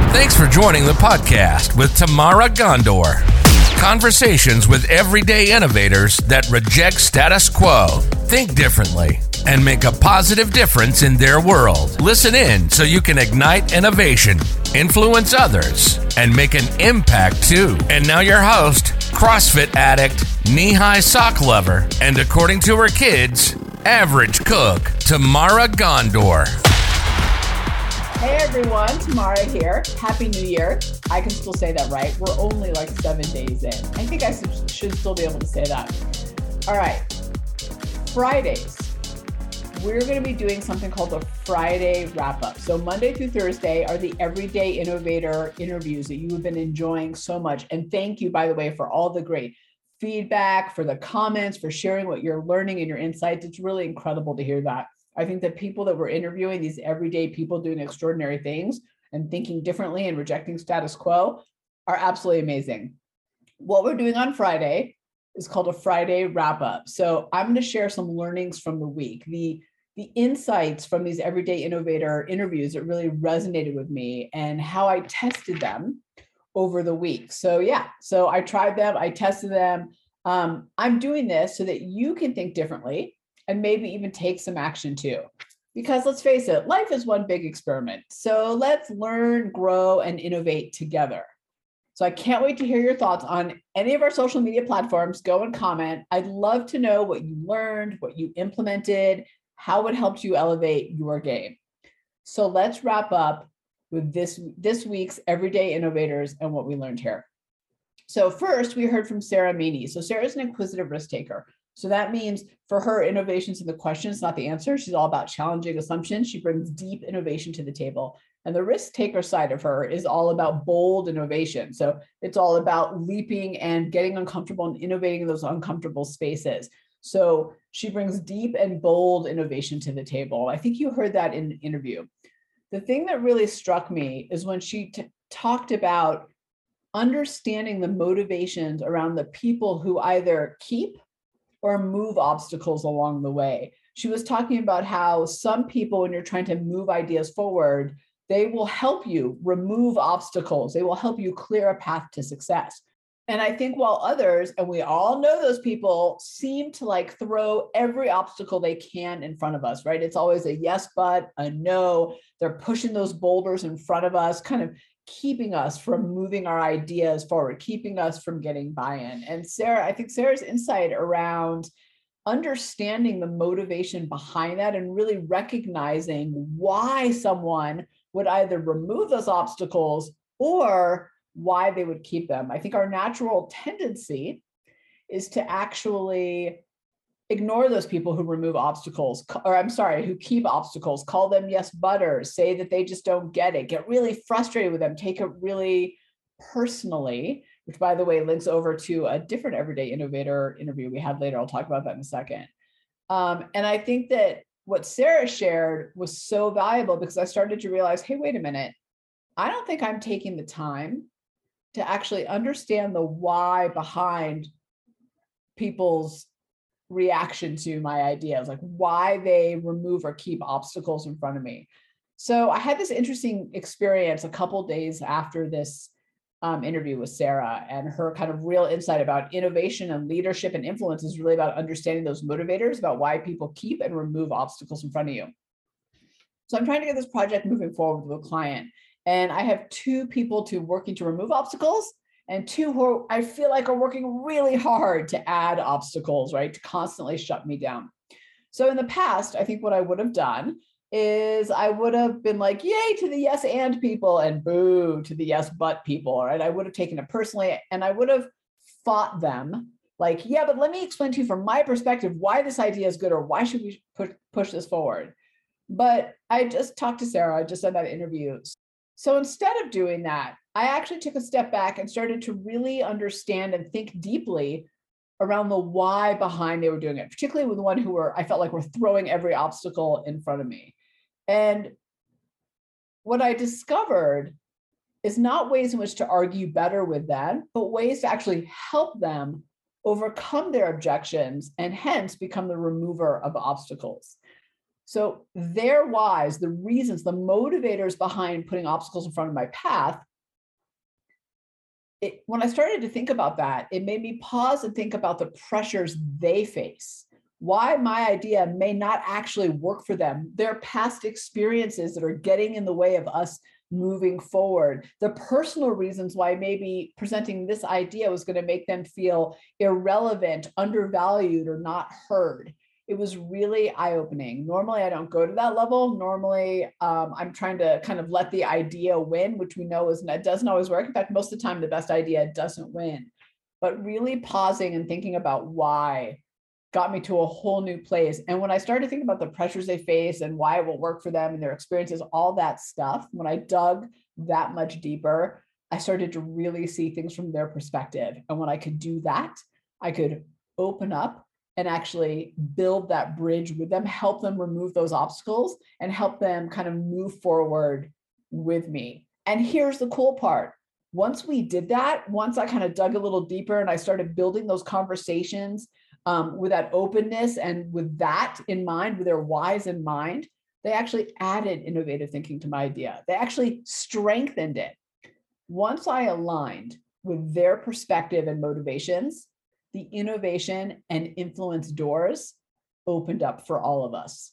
Thanks for joining the podcast with Tamara Gondor. Conversations with everyday innovators that reject status quo, think differently, and make a positive difference in their world. Listen in so you can ignite innovation, influence others, and make an impact too. And now your host, CrossFit addict, knee-high sock lover, and according to her kids, average cook, Tamara Gondor. Hey everyone, Tamara here. Happy New Year. I can still say that, right? We're only like 7 days in. I think I should still be able to say that. All right, Fridays. We're going to be doing something called the Friday wrap-up. So Monday through Thursday are the Everyday Innovator interviews that you have been enjoying so much. And thank you, by the way, for all the great feedback, for the comments, for sharing what you're learning and your insights. It's really incredible to hear that. I think the people that we're interviewing, these everyday people doing extraordinary things and thinking differently and rejecting status quo, are absolutely amazing. What we're doing on Friday is called a Friday wrap-up. So I'm going to share some learnings from the week, the insights from these everyday innovator interviews that really resonated with me and how I tested them over the week. So I tried them, I tested them. I'm doing this so that you can think differently and maybe even take some action too. Because let's face it, life is one big experiment. So let's learn, grow, and innovate together. So I can't wait to hear your thoughts on any of our social media platforms. Go and comment. I'd love to know what you learned, what you implemented, how it helped you elevate your game. So let's wrap up with this week's Everyday Innovators and what we learned here. So first, we heard from Sarah Meany. So Sarah's an inquisitive risk taker. So that means for her, innovations in the questions, not the answer. She's all about challenging assumptions. She brings deep innovation to the table. And the risk taker side of her is all about bold innovation. So it's all about leaping and getting uncomfortable and innovating in those uncomfortable spaces. So she brings deep and bold innovation to the table. I think you heard that in the interview. The thing that really struck me is when she talked about understanding the motivations around the people who either keep or move obstacles along the way. She was talking about how some people, when you're trying to move ideas forward, they will help you remove obstacles. They will help you clear a path to success. And I think while others, and we all know those people, seem to like throw every obstacle they can in front of us, right? It's always a yes, but, a no. They're pushing those boulders in front of us, kind of keeping us from moving our ideas forward, keeping us from getting buy-in. And I think Sarah's insight around understanding the motivation behind that and really recognizing why someone would either remove those obstacles or why they would keep them. I think our natural tendency is to actually ignore those people who remove obstacles, who keep obstacles, call them yes butters, say that they just don't get it, get really frustrated with them, take it really personally, which by the way, links over to a different Everyday Innovator interview we had later. I'll talk about that in a second. And I think that what Sarah shared was so valuable because I started to realize, hey, wait a minute, I don't think I'm taking the time to actually understand the why behind people's reaction to my ideas, like why they remove or keep obstacles in front of me. So I had this interesting experience a couple days after this interview with Sarah, and her kind of real insight about innovation and leadership and influence is really about understanding those motivators, about why people keep and remove obstacles in front of you. So I'm trying to get this project moving forward with a client, and I have two people working to remove obstacles and two who I feel like are working really hard to add obstacles, right? To constantly shut me down. So in the past, I think what I would have done is I would have been like, yay to the yes and people and boo to the yes but people, right? I would have taken it personally and I would have fought them like, yeah, but let me explain to you from my perspective why this idea is good or why should we push this forward. But I just talked to Sarah, I just did that interview. So instead of doing that, I actually took a step back and started to really understand and think deeply around the why behind they were doing it, particularly with the one I felt like were throwing every obstacle in front of me. And what I discovered is not ways in which to argue better with them, but ways to actually help them overcome their objections and hence become the remover of obstacles. So their whys, the reasons, the motivators behind putting obstacles in front of my path, when I started to think about that, it made me pause and think about the pressures they face, why my idea may not actually work for them, their past experiences that are getting in the way of us moving forward, the personal reasons why maybe presenting this idea was going to make them feel irrelevant, undervalued, or not heard. It was really eye-opening. Normally, I don't go to that level. Normally, I'm trying to kind of let the idea win, which we know it doesn't always work. In fact, most of the time, the best idea doesn't win. But really pausing and thinking about why got me to a whole new place. And when I started to think about the pressures they face and why it will work for them and their experiences, all that stuff, when I dug that much deeper, I started to really see things from their perspective. And when I could do that, I could open up and actually build that bridge with them, help them remove those obstacles and help them kind of move forward with me. And here's the cool part. Once we did that, once I kind of dug a little deeper and I started building those conversations with that openness and with that in mind, with their whys in mind, they actually added innovative thinking to my idea. They actually strengthened it. Once I aligned with their perspective and motivations, the innovation and influence doors opened up for all of us.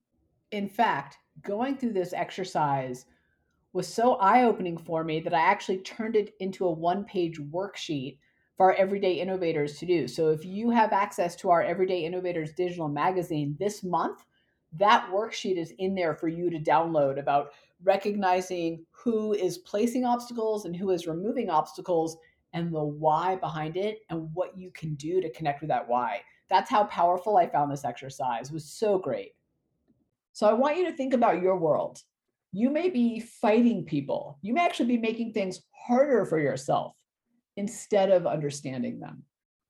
In fact, going through this exercise was so eye-opening for me that I actually turned it into a one-page worksheet for our Everyday Innovators to do. So if you have access to our Everyday Innovators digital magazine this month, that worksheet is in there for you to download about recognizing who is placing obstacles and who is removing obstacles and the why behind it and what you can do to connect with that why. That's how powerful I found this exercise. It was so great. So I want you to think about your world. You may be fighting people. You may actually be making things harder for yourself instead of understanding them.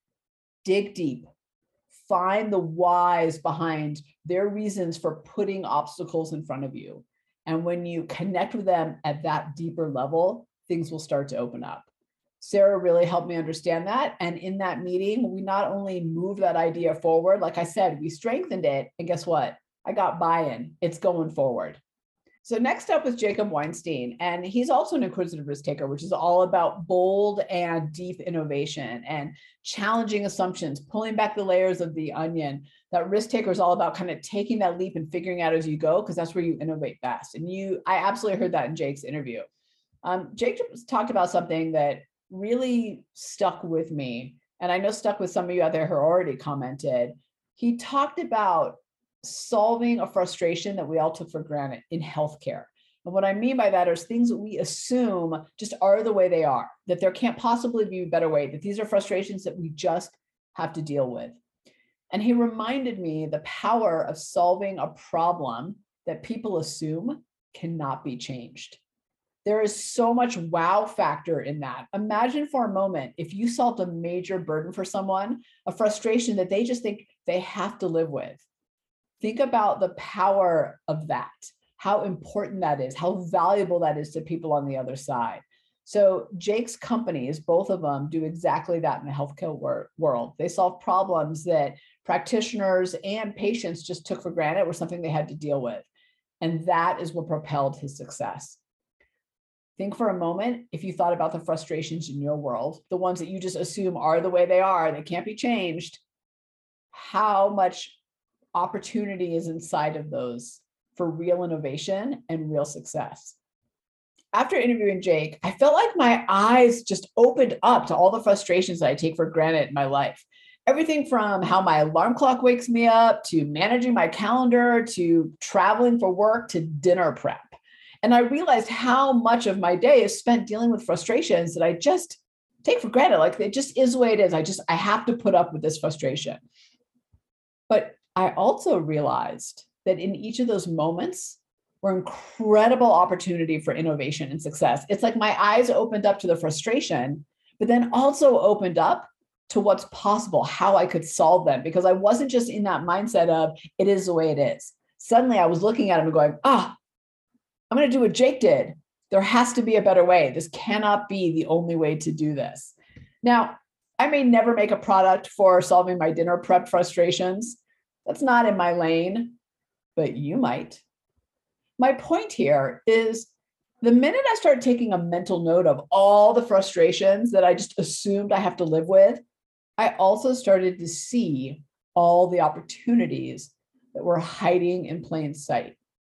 Dig deep. Find the whys behind their reasons for putting obstacles in front of you. And when you connect with them at that deeper level, things will start to open up. Sarah really helped me understand that. And in that meeting, we not only moved that idea forward, like I said, we strengthened it. And guess what? I got buy-in. It's going forward. So next up was Jacob Weinstein, and he's also an inquisitive risk taker, which is all about bold and deep innovation and challenging assumptions, pulling back the layers of the onion. That risk taker is all about kind of taking that leap and figuring out as you go, because that's where you innovate best. And I absolutely heard that in Jake's interview. Jake talked about something that really stuck with me, and I know stuck with some of you out there who already commented. He talked about solving a frustration that we all took for granted in healthcare. And what I mean by that is things that we assume just are the way they are, that there can't possibly be a better way, that these are frustrations that we just have to deal with. And he reminded me the power of solving a problem that people assume cannot be changed. There is so much wow factor in that. Imagine for a moment if you solved a major burden for someone, a frustration that they just think they have to live with. Think about the power of that, how important that is, how valuable that is to people on the other side. So Jake's companies, both of them, do exactly that in the healthcare world. They solve problems that practitioners and patients just took for granted were something they had to deal with. And that is what propelled his success. Think for a moment, if you thought about the frustrations in your world, the ones that you just assume are the way they are, they can't be changed, how much opportunity is inside of those for real innovation and real success. After interviewing Jake, I felt like my eyes just opened up to all the frustrations that I take for granted in my life. Everything from how my alarm clock wakes me up, to managing my calendar, to traveling for work, to dinner prep. And I realized how much of my day is spent dealing with frustrations that I just take for granted. Like it just is the way it is. I have to put up with this frustration. But I also realized that in each of those moments were incredible opportunity for innovation and success. It's like my eyes opened up to the frustration, but then also opened up to what's possible, how I could solve them, because I wasn't just in that mindset of it is the way it is. Suddenly I was looking at him and going, I'm going to do what Jake did. There has to be a better way. This cannot be the only way to do this. Now, I may never make a product for solving my dinner prep frustrations. That's not in my lane. but you might. My point here is the minute I started taking a mental note of all the frustrations that I just assumed I have to live with, I also started to see all the opportunities that were hiding in plain sight.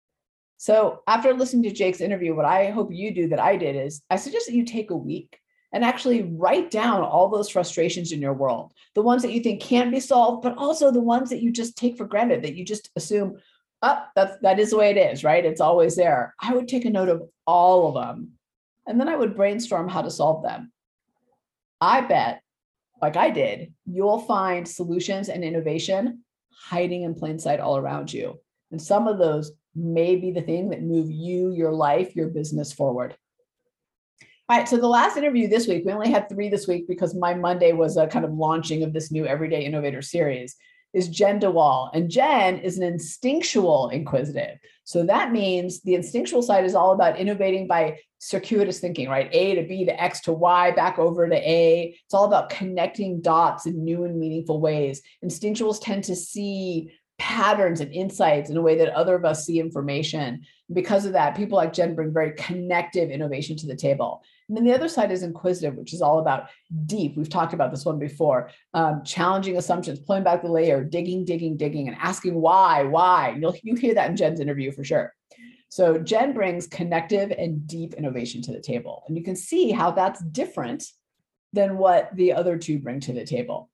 So after listening to Jake's interview, what I hope you do that I did is I suggest that you take a week and actually write down all those frustrations in your world, the ones that you think can be solved, but also the ones that you just take for granted, that you just assume, oh, that is the way it is, right? It's always there. I would take a note of all of them, and then I would brainstorm how to solve them. I bet, like I did, you'll find solutions and innovation hiding in plain sight all around you. And some of those may be the thing that move you, your life, your business forward. All right, so the last interview this week, we only had 3 this week because my Monday was a kind of launching of this new Everyday Innovator series, is Jen DeWall. And Jen is an instinctual inquisitive. So that means the instinctual side is all about innovating by circuitous thinking, right? A to B to X to Y, back over to A. It's all about connecting dots in new and meaningful ways. Instinctuals tend to see patterns and insights in a way that other of us see information. Because of that, people like Jen bring very connective innovation to the table. And then the other side is inquisitive, which is all about deep. We've talked about this one before, challenging assumptions, pulling back the layer, digging, and asking why. You hear that in Jen's interview for sure. So Jen brings connective and deep innovation to the table. And you can see how that's different than what the other two bring to the table.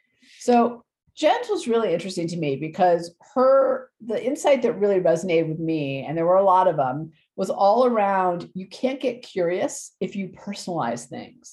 So Jen's was really interesting to me because the insight that really resonated with me, and there were a lot of them, was all around you can't get curious if you personalize things.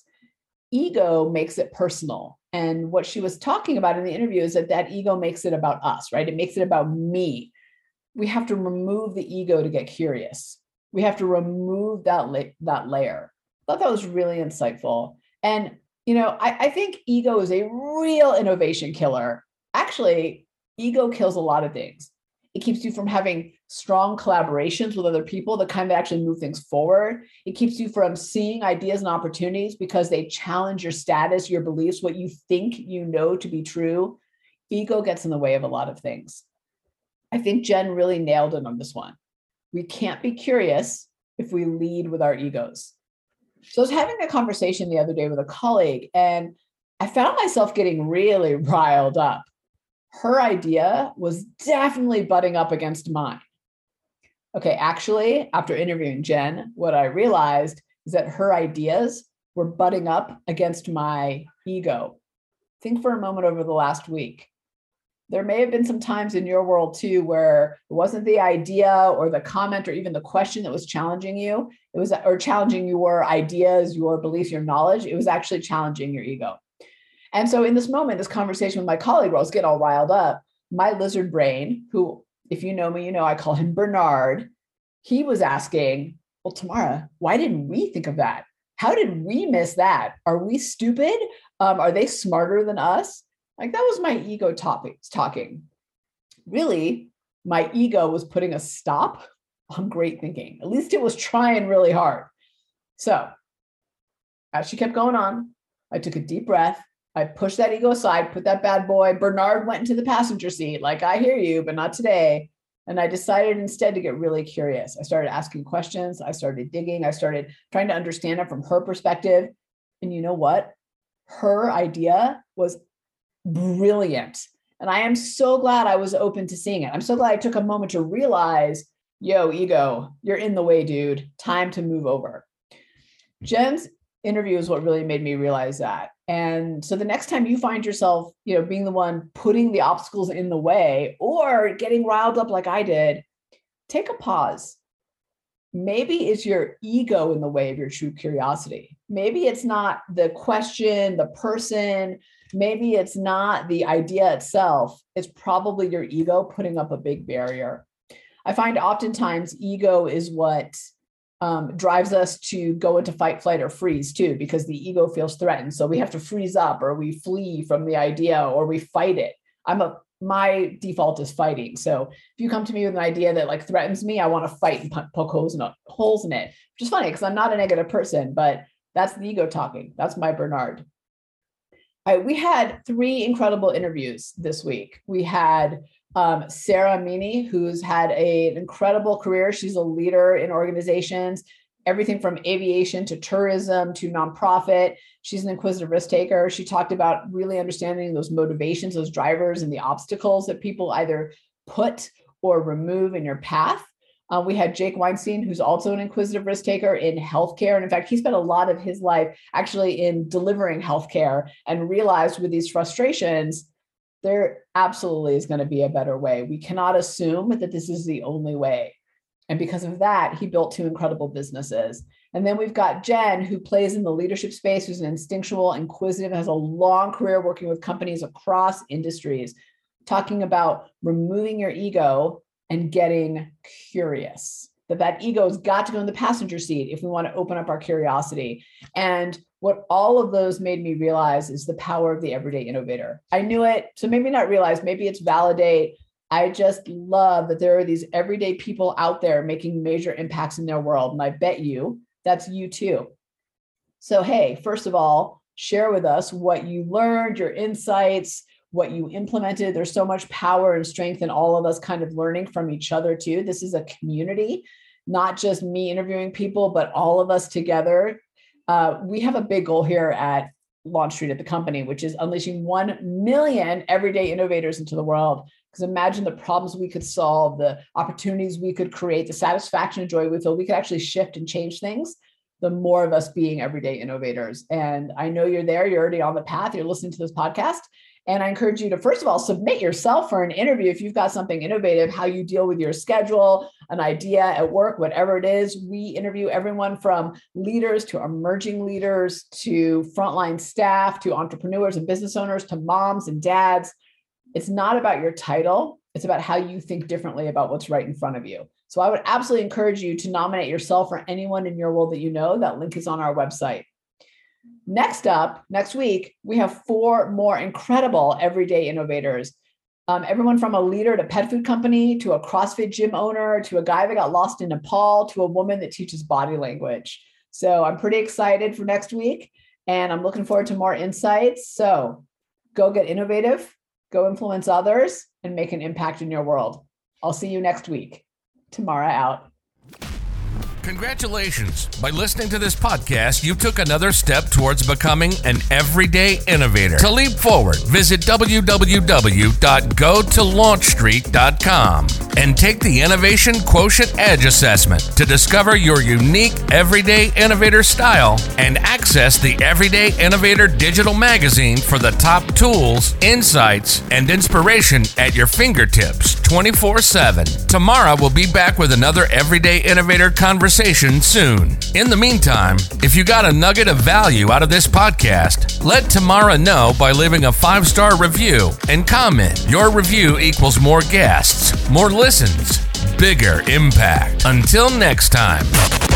Ego makes it personal. And what she was talking about in the interview is that ego makes it about us, right? It makes it about me. We have to remove the ego to get curious. We have to remove that layer. I thought that was really insightful. And, I think ego is a real innovation killer. Actually, ego kills a lot of things. It keeps you from having strong collaborations with other people, the kind that actually move things forward. It keeps you from seeing ideas and opportunities because they challenge your status, your beliefs, what you think you know to be true. Ego gets in the way of a lot of things. I think Jen really nailed it on this one. We can't be curious if we lead with our egos. So I was having a conversation the other day with a colleague, and I found myself getting really riled up. Her idea was definitely butting up against mine. Okay, actually, after interviewing Jen, what I realized is that her ideas were butting up against my ego. Think for a moment over the last week. There may have been some times in your world too where it wasn't the idea or the comment or even the question that was challenging you. It was, or challenging your ideas, your beliefs, your knowledge. It was actually challenging your ego. And so in this moment, this conversation with my colleague, where I was getting all riled up, my lizard brain, who, if you know me, I call him Bernard, he was asking, well, Tamara, why didn't we think of that? How did we miss that? Are we stupid? Are they smarter than us? Like, that was my ego talking. Really, my ego was putting a stop on great thinking. At least it was trying really hard. So as she kept going on, I took a deep breath. I pushed that ego aside, put that bad boy. Bernard went into the passenger seat. Like, I hear you, but not today. And I decided instead to get really curious. I started asking questions. I started digging. I started trying to understand it from her perspective. And you know what? Her idea was brilliant. And I am so glad I was open to seeing it. I'm so glad I took a moment to realize, yo, ego, you're in the way, dude. Time to move over. Jen's interview is what really made me realize that. And so the next time you find yourself, being the one putting the obstacles in the way or getting riled up like I did, take a pause. Maybe it's your ego in the way of your true curiosity. Maybe it's not the question, the person. Maybe it's not the idea itself. It's probably your ego putting up a big barrier. I find oftentimes ego is what drives us to go into fight, flight, or freeze too, because the ego feels threatened. So we have to freeze up, or we flee from the idea, or we fight it. My default is fighting. So if you come to me with an idea that like threatens me, I want to fight and poke holes in it, which is funny because I'm not a negative person, but that's the ego talking. That's my Bernard. We had 3 incredible interviews this week. We had Sarah Meany, who's had an incredible career. She's a leader in organizations, everything from aviation to tourism to nonprofit. She's an inquisitive risk taker. She talked about really understanding those motivations, those drivers, and the obstacles that people either put or remove in your path. We had Jake Weinstein, who's also an inquisitive risk taker in healthcare. And in fact, he spent a lot of his life actually in delivering healthcare and realized with these frustrations, there absolutely is going to be a better way. We cannot assume that this is the only way. And because of that, he built 2 incredible businesses. And then we've got Jen, who plays in the leadership space, who's an instinctual, inquisitive, has a long career working with companies across industries, talking about removing your ego and getting curious. That ego's got to go in the passenger seat if we want to open up our curiosity. And what all of those made me realize is the power of the everyday innovator. I knew it, so maybe not realize, maybe it's validate. I just love that there are these everyday people out there making major impacts in their world. And I bet you that's you too. So, hey, first of all, share with us what you learned, your insights, what you implemented. There's so much power and strength in all of us kind of learning from each other too. This is a community, not just me interviewing people, but all of us together. We have a big goal here at Launch Street at the company, which is unleashing 1 million everyday innovators into the world. Because imagine the problems we could solve, the opportunities we could create, the satisfaction and joy we feel we could actually shift and change things, the more of us being everyday innovators. And I know you're there, you're already on the path, you're listening to this podcast. And I encourage you to, first of all, submit yourself for an interview. If you've got something innovative, how you deal with your schedule, an idea at work, whatever it is. We interview everyone from leaders to emerging leaders to frontline staff to entrepreneurs and business owners to moms and dads. It's not about your title. It's about how you think differently about what's right in front of you. So I would absolutely encourage you to nominate yourself or anyone in your world that you know. That link is on our website. Next up, next week, we have 4 more incredible everyday innovators. Everyone from a leader at a pet food company to a CrossFit gym owner to a guy that got lost in Nepal to a woman that teaches body language. So I'm pretty excited for next week and I'm looking forward to more insights. So go get innovative, go influence others, and make an impact in your world. I'll see you next week. Tamara out. Congratulations. By listening to this podcast, you took another step towards becoming an everyday innovator. To leap forward, visit www.gotolaunchstreet.com and take the Innovation Quotient Edge assessment to discover your unique everyday innovator style and access the Everyday Innovator digital magazine for the top tools, insights, and inspiration at your fingertips 24/7. Tamara will be back with another Everyday Innovator conversation soon. In the meantime, if you got a nugget of value out of this podcast, let Tamara know by leaving a 5-star review and comment. Your review equals more guests, more listens, bigger impact. Until next time.